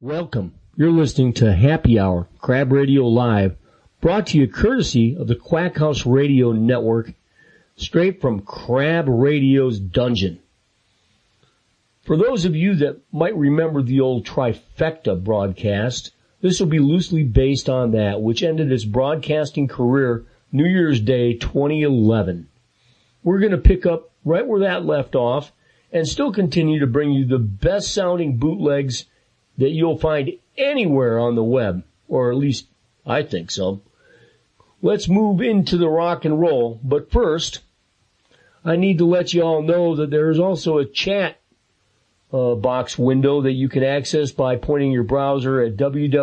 Welcome. You're listening to Happy Hour, Crab Radio Live, brought to you courtesy of the Quack House Radio Network, straight from Crab Radio's dungeon. For those of you that might remember the old Trifecta broadcast, this will be loosely based on that, which ended its broadcasting career New Year's Day 2011. We're going to pick up right where that left off and still continue to bring you the best sounding bootlegs that you'll find anywhere on the web, or at least I think so. Let's move into the rock and roll, but first, I need to let you all know that there is also a chat box window that you can access by pointing your browser at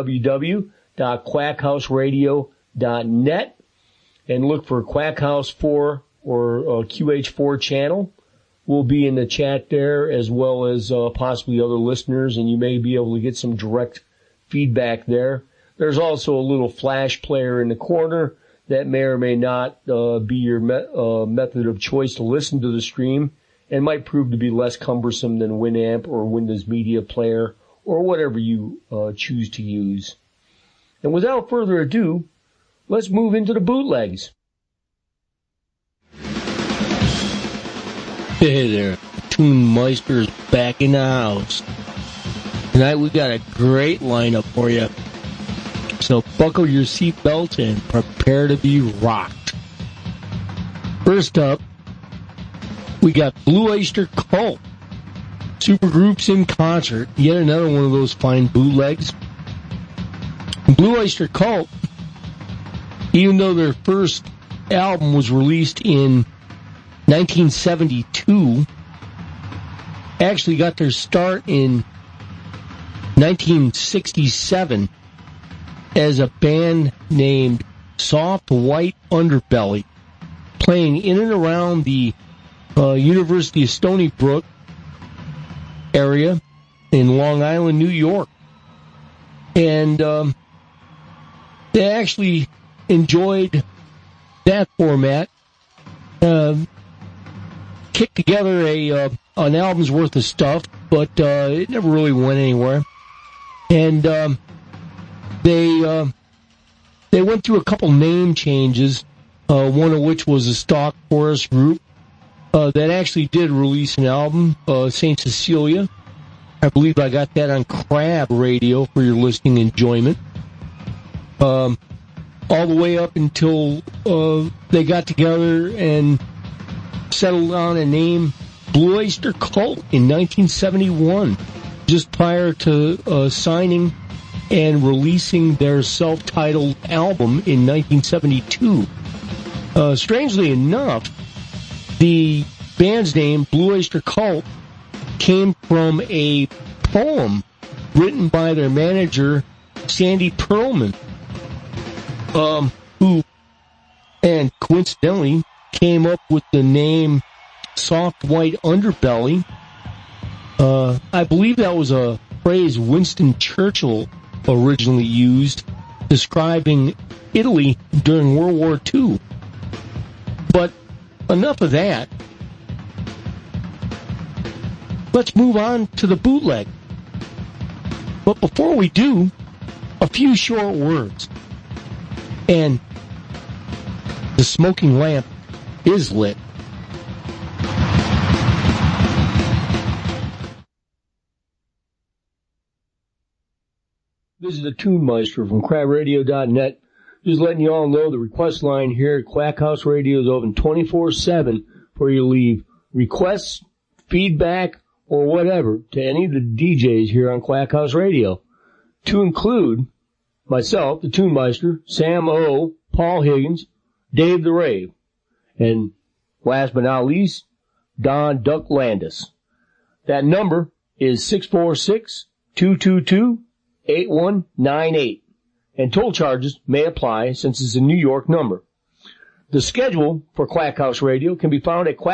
www.quackhouseradio.net and look for Quack House 4 or QH4 channel. We'll be in the chat there, as well as possibly other listeners, and you may be able to get some direct feedback there. There's also a little flash player in the corner that may or may not be your method of choice to listen to the stream, and might prove to be less cumbersome than Winamp or Windows Media Player or whatever you choose to use. And without further ado, let's move into the bootlegs. Hey there, Tune Meister's back in the house. Tonight we got a great lineup for you. So buckle your seatbelt and prepare to be rocked. First up, we got Blue Oyster Cult. Supergroups in concert. Yet another one of those fine bootlegs. Blue Oyster Cult, even though their first album was released in 1972, actually got their start in 1967 as a band named Soft White Underbelly, playing in and around the University of Stony Brook area in Long Island, New York. And they actually enjoyed that format. Kicked together an album's worth of stuff, but it never really went anywhere. And they went through a couple name changes, one of which was a Stock Forest group that actually did release an album, St. Cecilia. I believe I got that on Crab Radio for your listening enjoyment. All the way up until they got together and settled on a name, Blue Oyster Cult, in 1971, just prior to signing and releasing their self-titled album in 1972. Strangely enough, the band's name, Blue Oyster Cult, came from a poem written by their manager, Sandy Pearlman, who, and coincidentally, came up with the name Soft White Underbelly. I believe that was a phrase Winston Churchill originally used, describing Italy during World War II. But enough of that. Let's move on to the bootleg. But before we do, a few short words. And the smoking lamp is lit. This is the Tune Meister from crabradio.net. Just letting you all know the request line here at Quack House Radio is open 24/7 for you to leave requests, feedback, or whatever to any of the DJs here on Quack House Radio, to include myself, the Tune Meister, Sam O, Paul Higgins, Dave the Rave, and last but not least, Don Duck Landis. That number is 646-222-8198. And toll charges may apply since it's a New York number. The schedule for Quack House Radio can be found at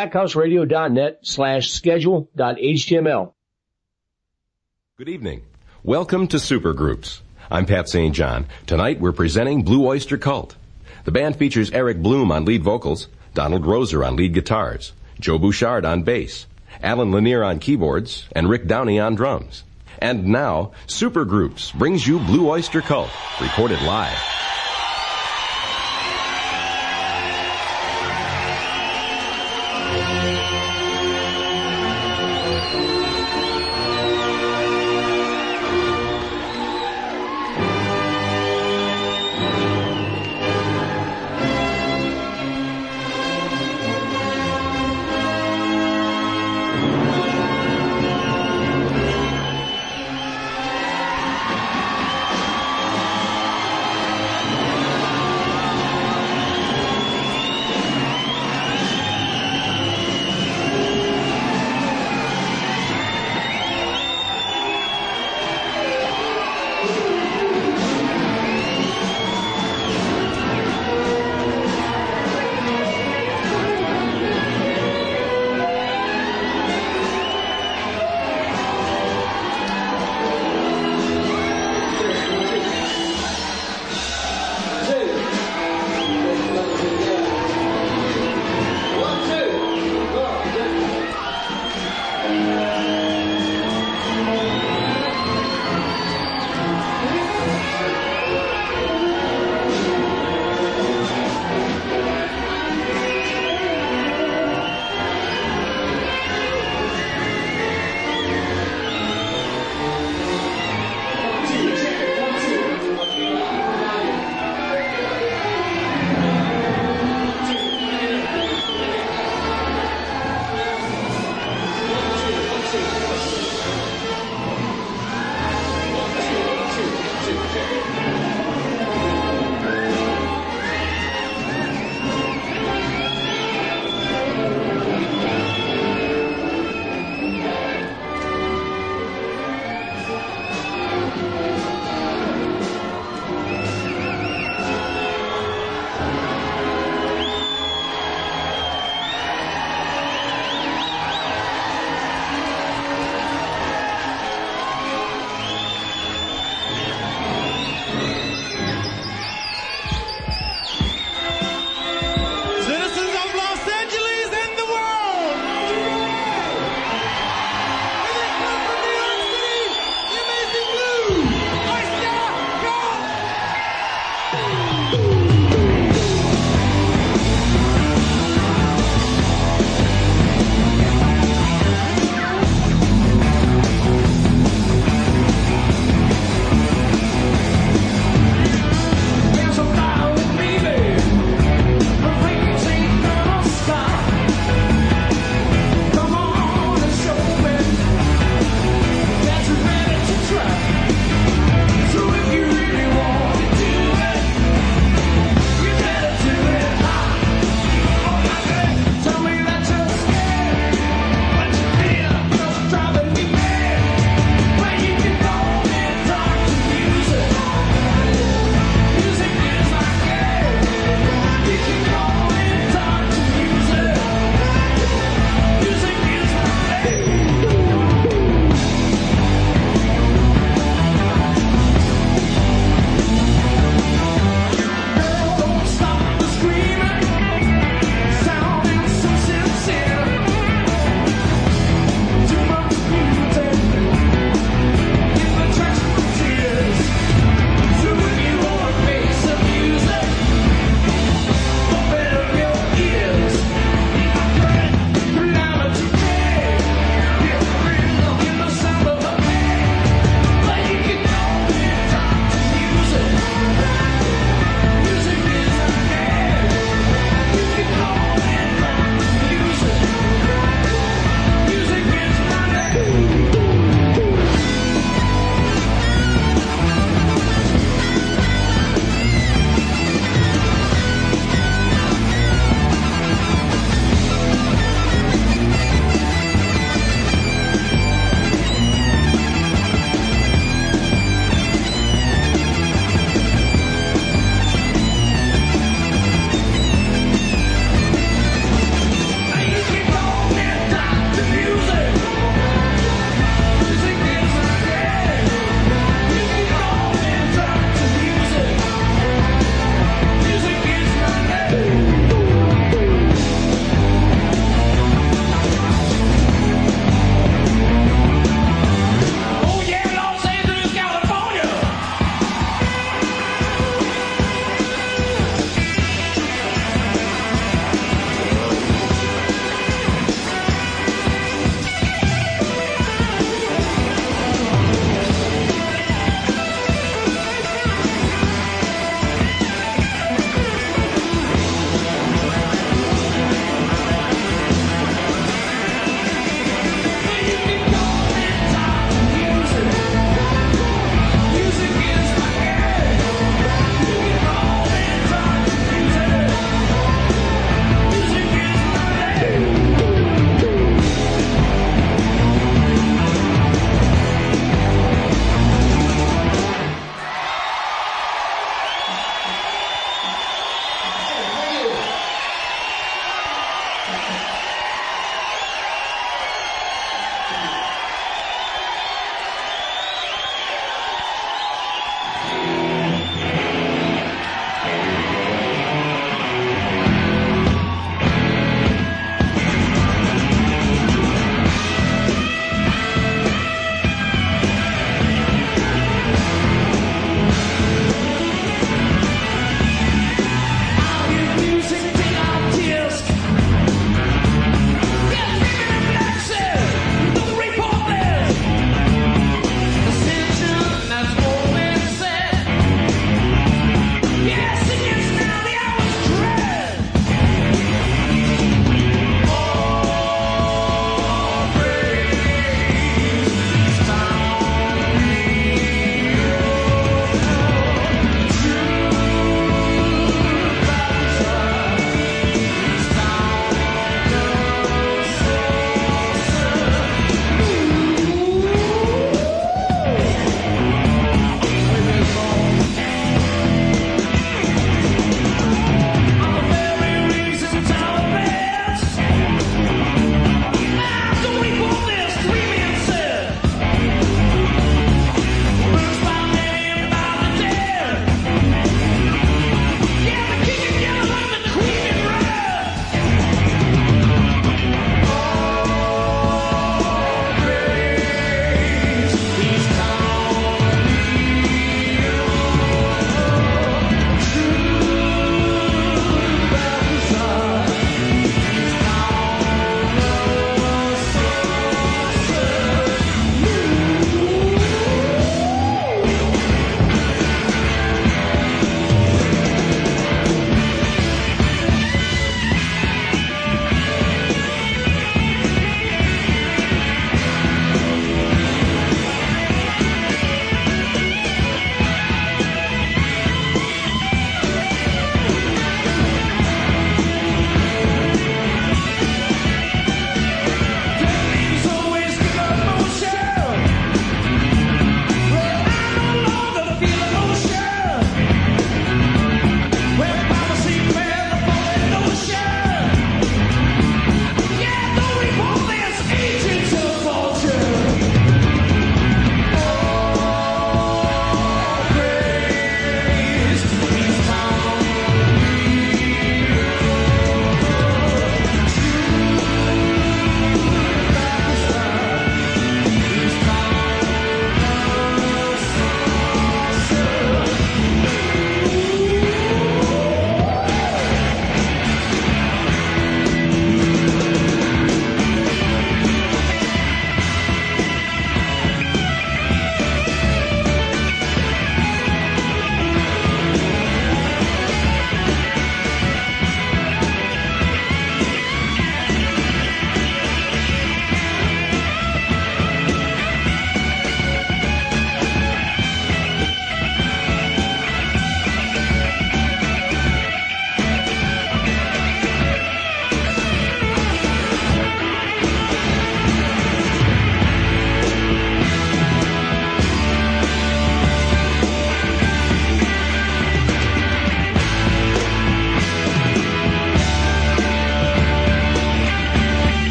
quackhouseradio.net/schedule.html. Good evening. Welcome to Supergroups. I'm Pat St. John. Tonight we're presenting Blue Oyster Cult. The band features Eric Bloom on lead vocals, Donald Roser on lead guitars, Joe Bouchard on bass, Alan Lanier on keyboards, and Rick Downey on drums. And now, Supergroups brings you Blue Oyster Cult, recorded live.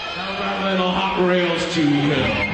Little hot rails to hell.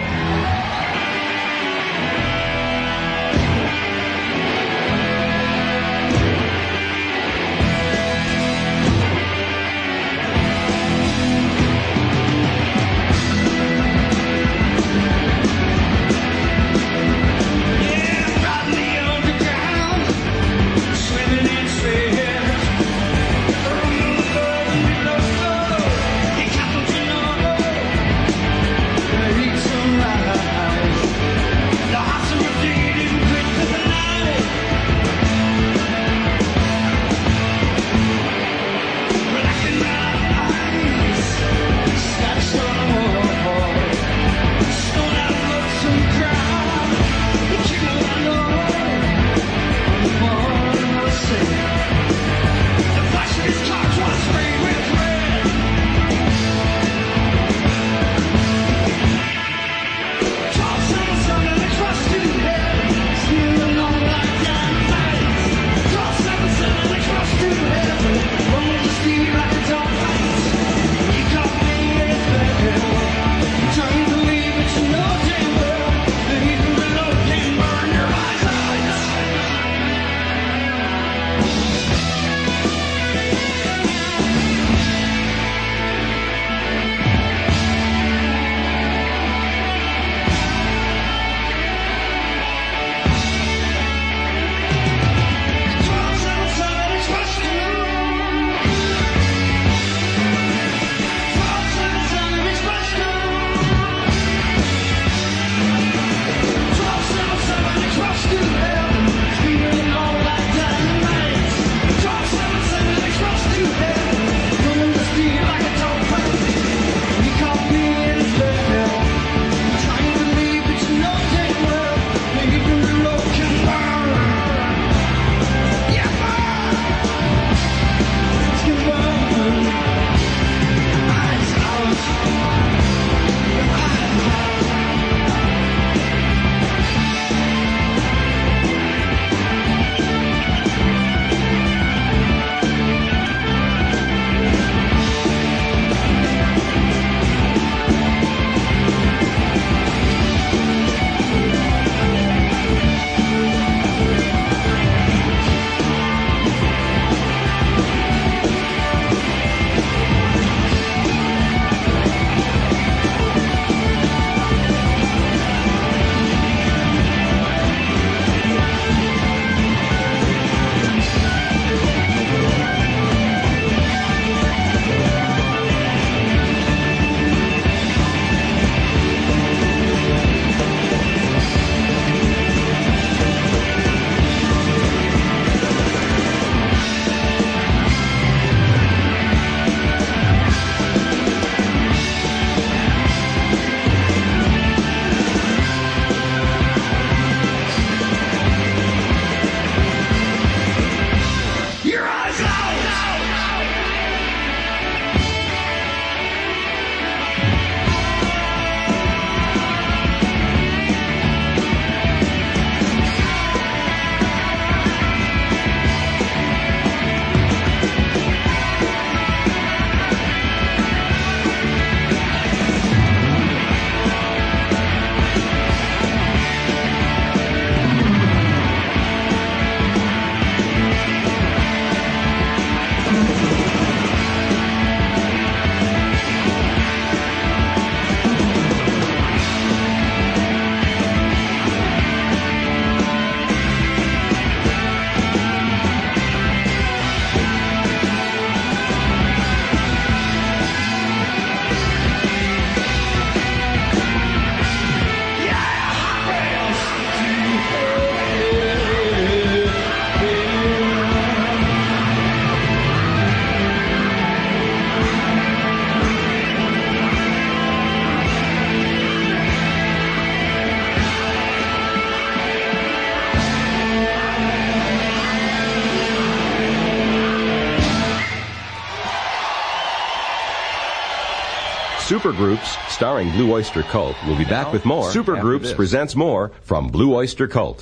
Supergroups, starring Blue Oyster Cult, will be back with more. Supergroups presents more from Blue Oyster Cult.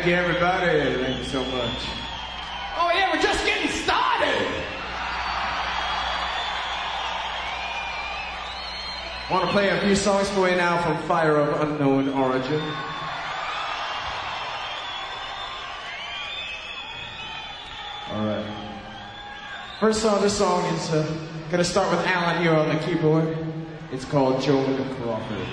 Thank you, everybody. Thank you so much. Oh, yeah, we're just getting started. I want to play a few songs for you now from Fire of Unknown Origin. All right. First song, this song is going to start with Alan here on the keyboard. It's called Joan Crawford.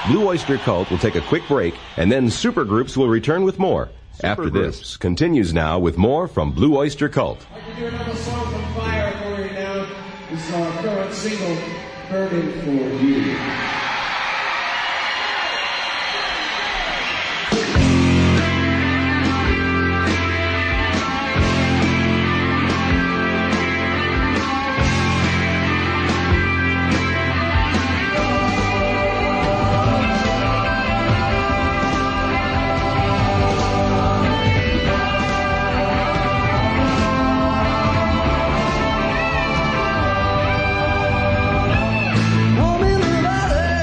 Blue Oyster Cult will take a quick break, and then Supergroups will return with more. After this, continues now with more from Blue Oyster Cult. I'd like to do another song from Fire for you now. This is our current single, Burning for You. Home in Nevada,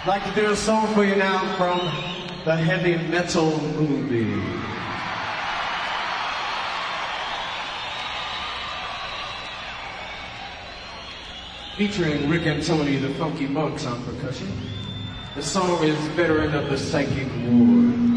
I'd like to do a song for you now from the heavy metal movie. Featuring Rick and Tony, the Funky Monks on percussion. The song is Veteran of the Psychic Wars.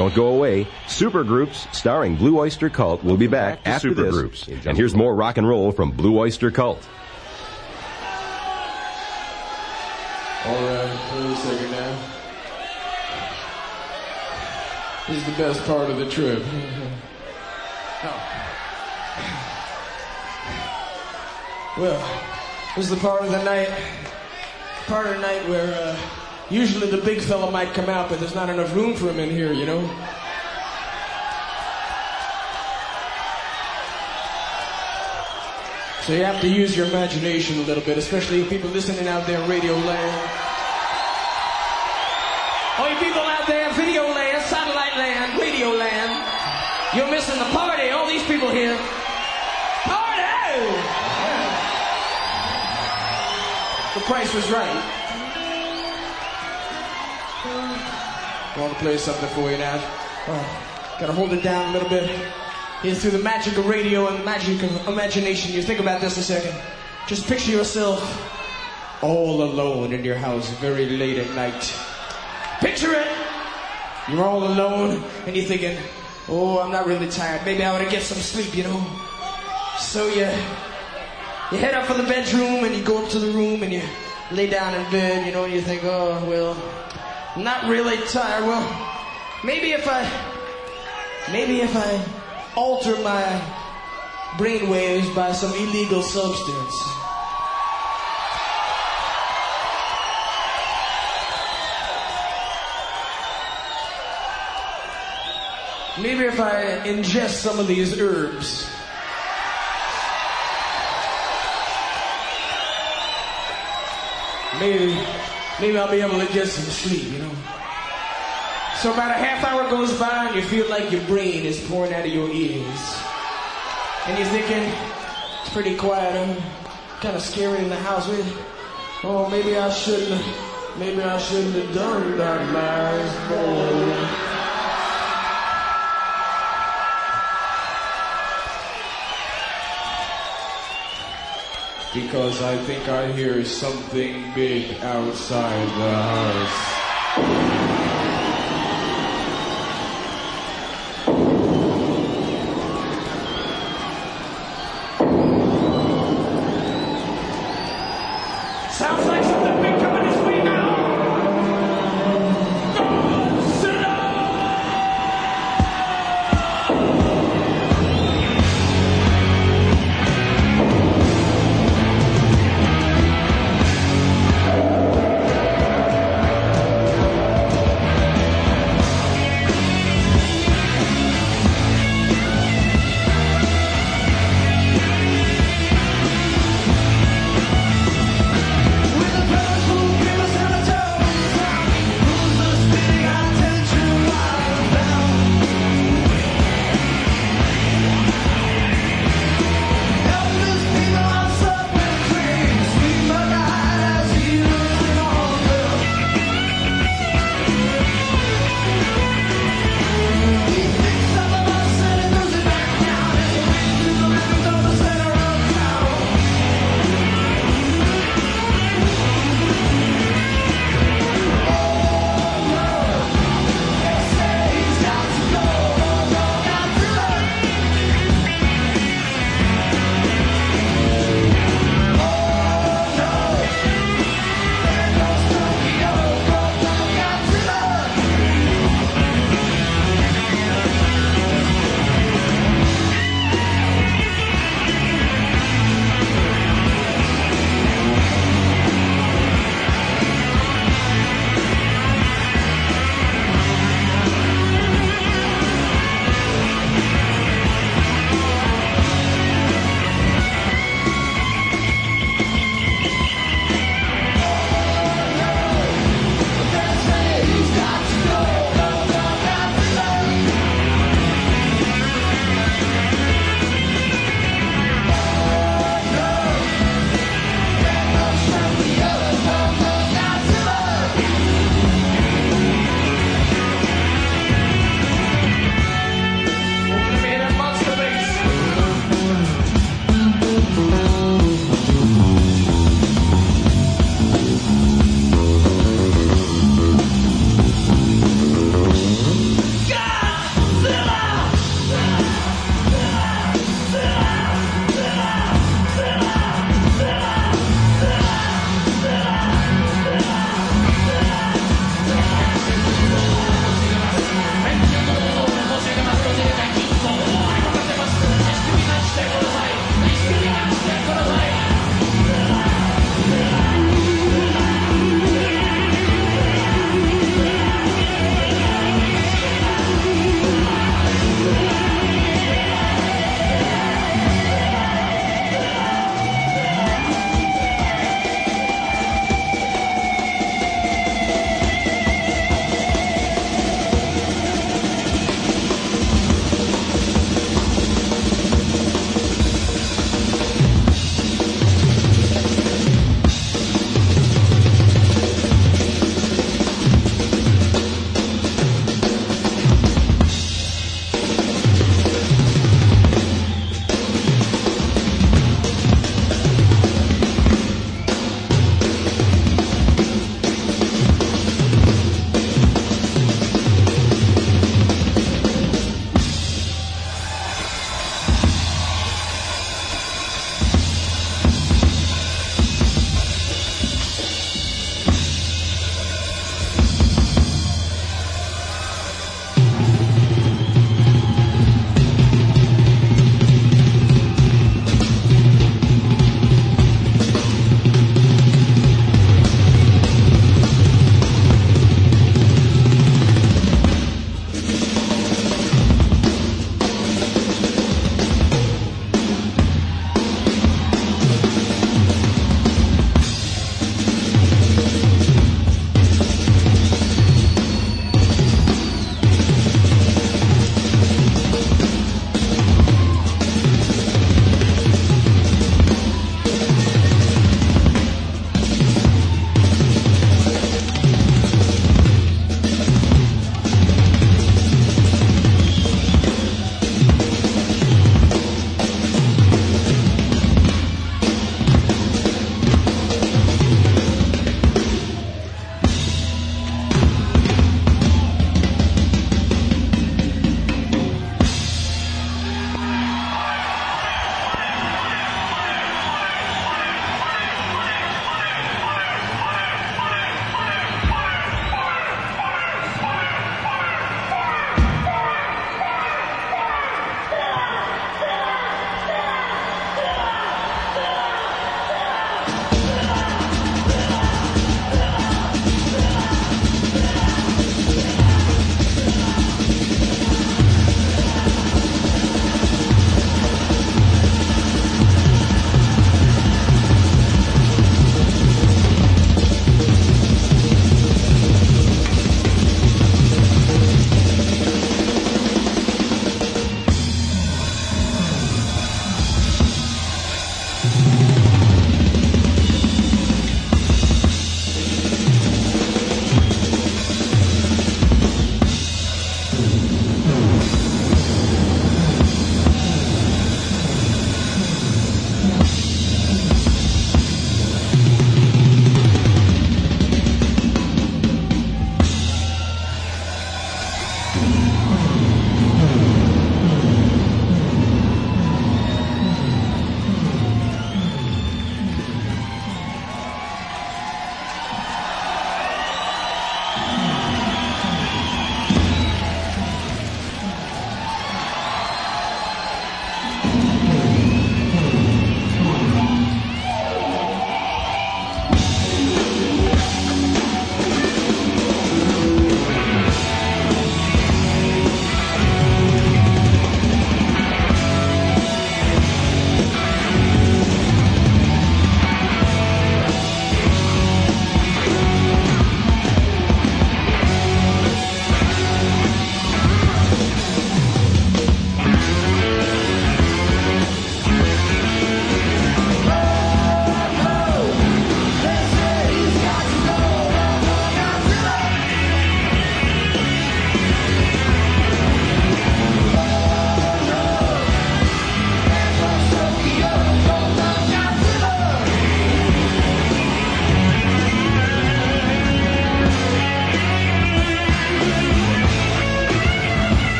Don't go away. Supergroups starring Blue Oyster Cult will be back after Supergroups. And here's more rock and roll from Blue Oyster Cult. All right, wait a second now. This is the best part of the trip. Well, this is the part of the night where usually the big fella might come out, but there's not enough room for him in here, you know? So you have to use your imagination a little bit, especially people listening out there in radio land. All you people out there, video land, satellite land, radio land, you're missing the party. All these people here. Party! The price was right. I want to play something for you now. Gotta hold it down a little bit. Here's through the magic of radio and the magic of imagination. You think about this a second. Just picture yourself all alone in your house very late at night. Picture it. You're all alone and you're thinking, oh, I'm not really tired. Maybe I ought to get some sleep, you know. So you head up for the bedroom and you go up to the room and you lay down in bed, you know, and you think, oh, well, I'm not really tired. Well, maybe if I alter my brainwaves by some illegal substance. Maybe if I ingest some of these herbs. Maybe I'll be able to get some sleep, you know. So about a half hour goes by and you feel like your brain is pouring out of your ears. And you're thinking, it's pretty quiet, kind of scary in the house. Oh, maybe I shouldn't have done that last morning. Because I think I hear something big outside the house. Sounds like something big coming this way now.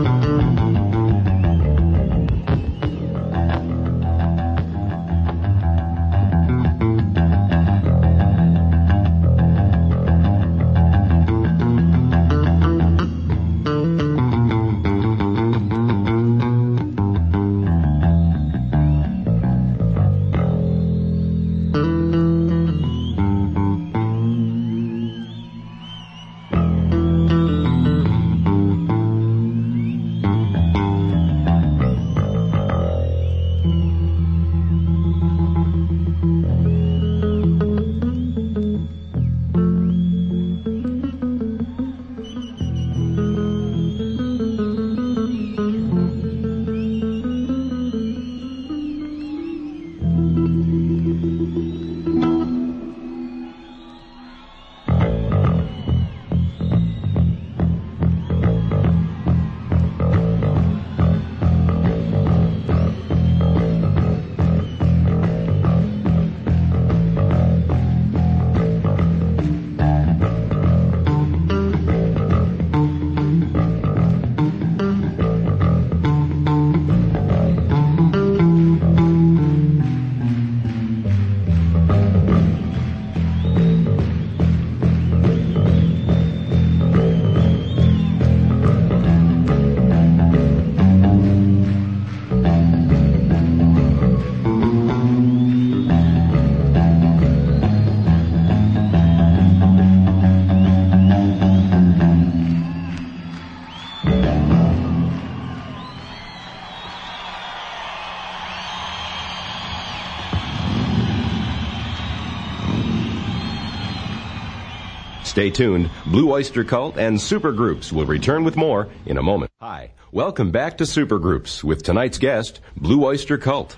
Stay tuned. Blue Oyster Cult and Supergroups will return with more in a moment. Hi, welcome back to Supergroups with tonight's guest, Blue Oyster Cult.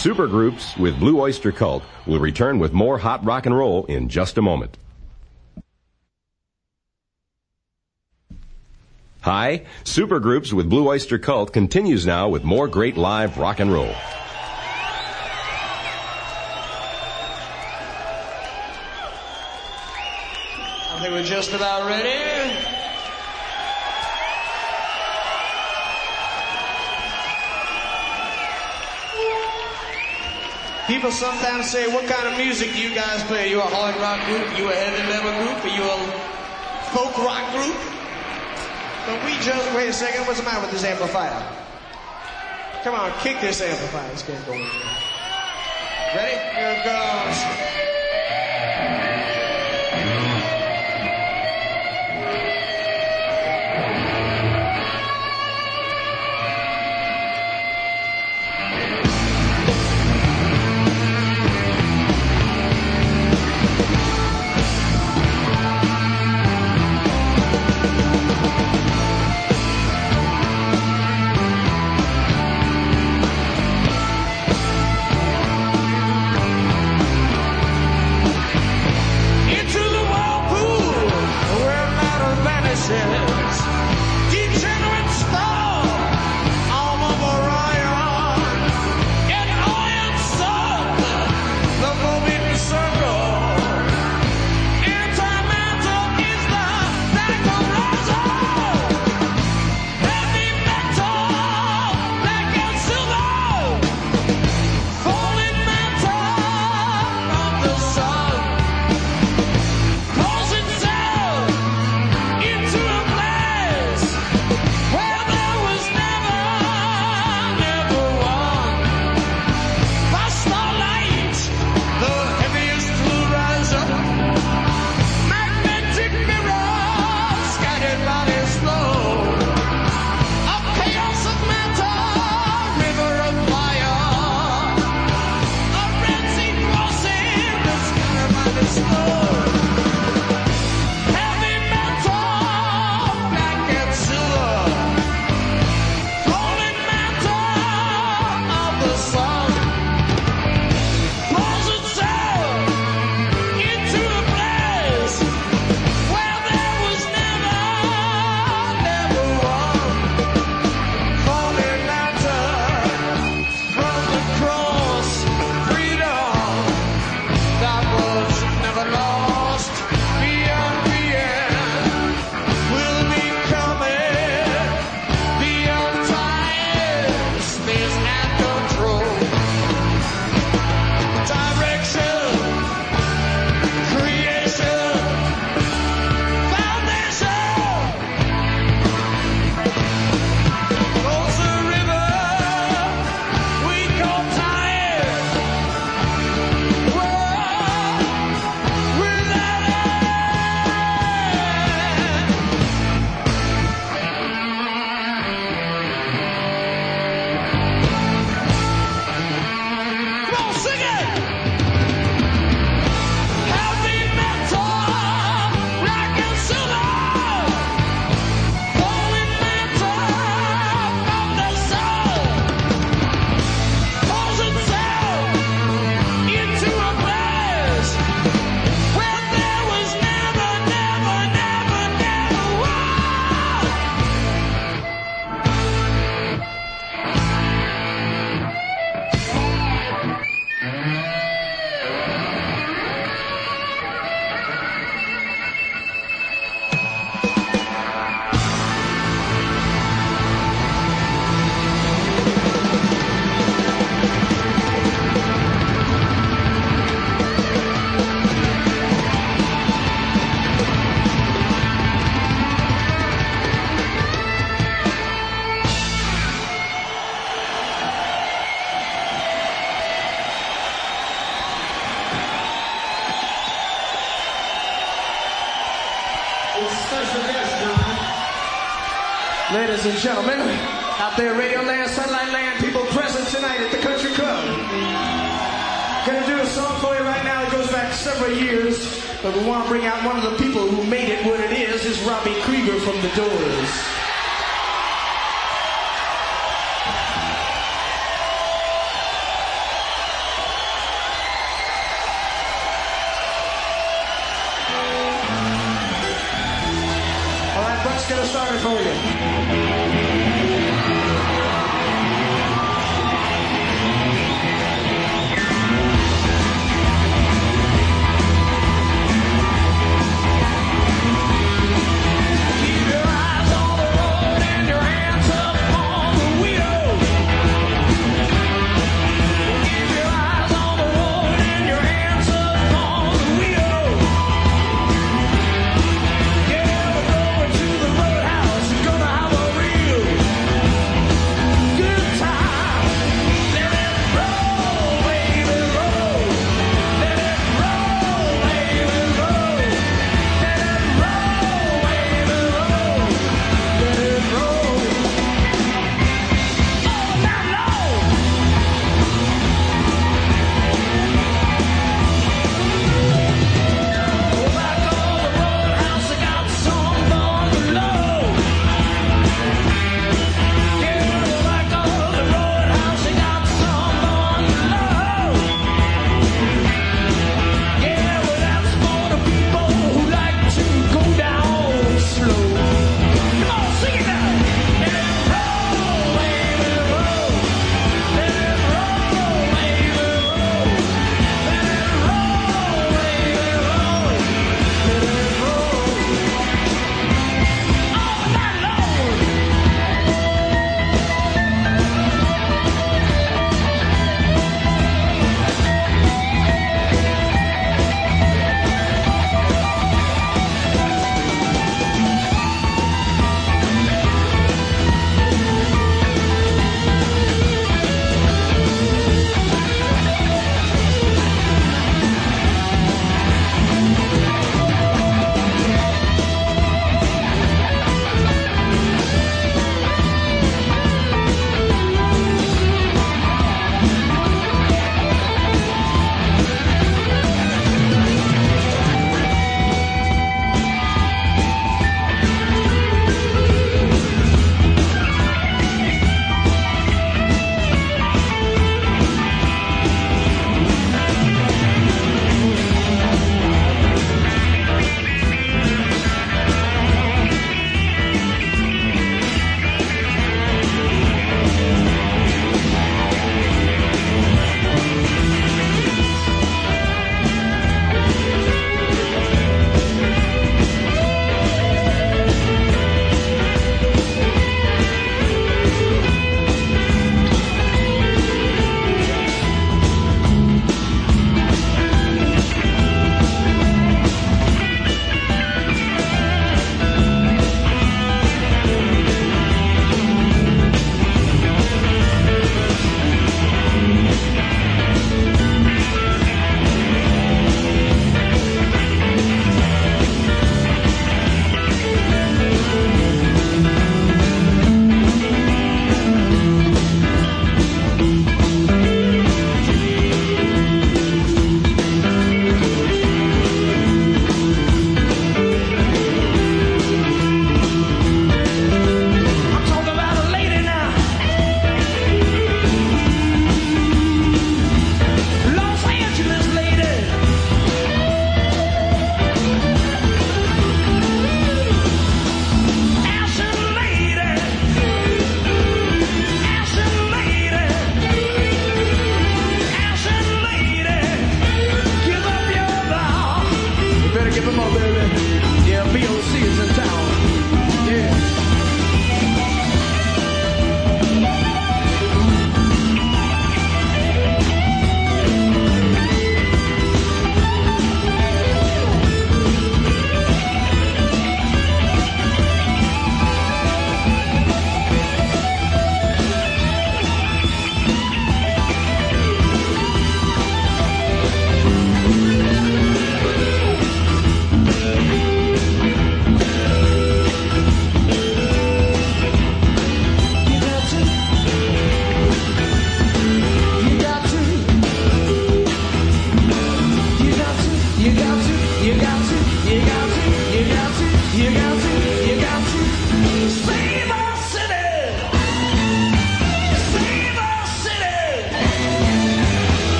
Supergroups with Blue Oyster Cult will return with more hot rock and roll in just a moment. Hi, Supergroups with Blue Oyster Cult continues now with more great live rock and roll. I think we're just about ready. People sometimes say, what kind of music do you guys play? Are you a hard rock group? Are you a heavy metal group? Are you a folk rock group? But we just, wait a second, what's the matter with this amplifier? Come on, kick this amplifier. Let's get it going. Ready? Here it goes. Ladies and gentlemen, out there, Radio Land, Sunlight Land, people present tonight at the Country Club. Gonna do a song for you right now that goes back several years, but we want to bring out one of the people who made it what it is. This is Robbie Krieger from The Doors. Let's get it started for you.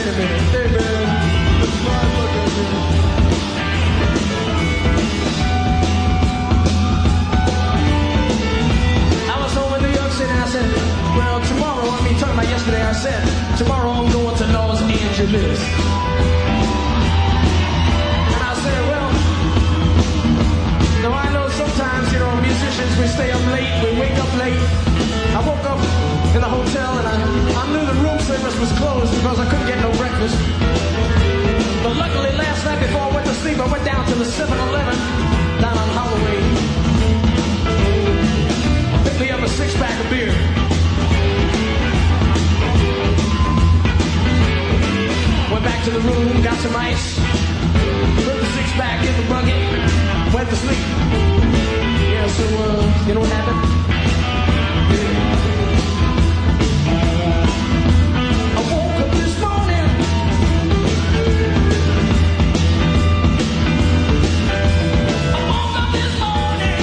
a minute. Hey, man. It's my fucking minute. I was home in New York City and I said, well, tomorrow, talking about yesterday, I said, tomorrow I'm going to Los Angeles. And I said, well, now I know sometimes, musicians, we stay up late, we wake up late. I woke up in the hotel and I knew the room service was closed because I couldn't get no breakfast. But luckily last night before I went to sleep, I went down to the 7-Eleven down on Holloway. Picked me up a 6-pack of beer. Went back to the room, got some ice, put the 6-pack in the bucket, went to sleep. Yeah, so, you know what happened? I woke up this morning. I woke up this morning.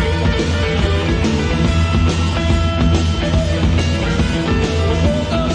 Woke up.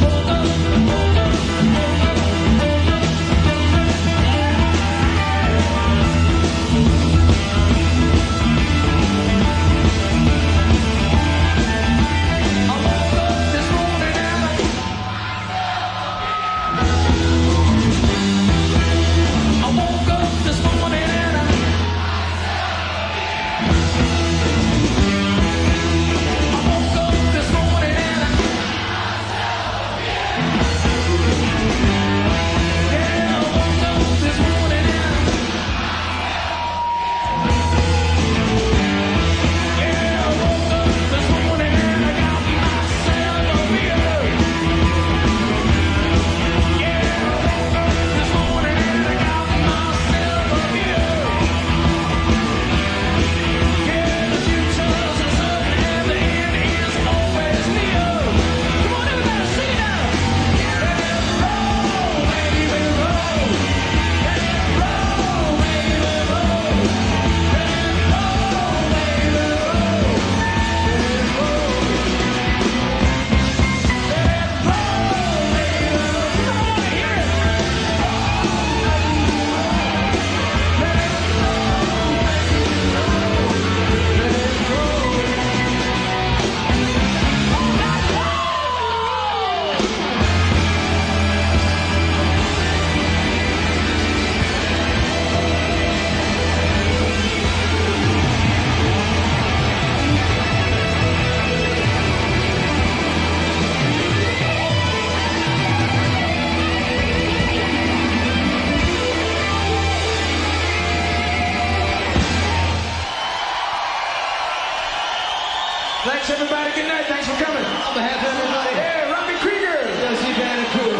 Thanks, everybody. Good night. Thanks for coming. On behalf of everybody. Yeah, Robbie Krieger. Josie Banner Cool.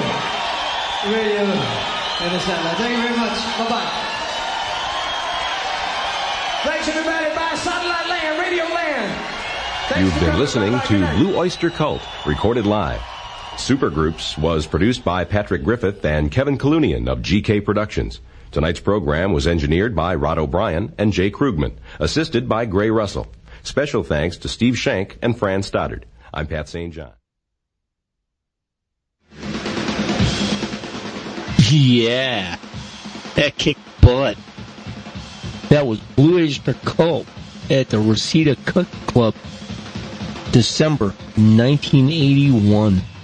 Radio and the satellite. Thank you very much. Bye-bye. Thanks, everybody. Bye, Satellite Land, Radio Land. Thanks. You've been listening to Blue Oyster Cult, recorded live. Supergroups was produced by Patrick Griffith and Kevin Kalunian of GK Productions. Tonight's program was engineered by Rod O'Brien and Jay Krugman, assisted by Gray Russell. Special thanks to Steve Shank and Fran Stoddard. I'm Pat St. John. Yeah, that kicked butt. That was Blue Oyster Cult at the Reseda Cut Club, December 1981.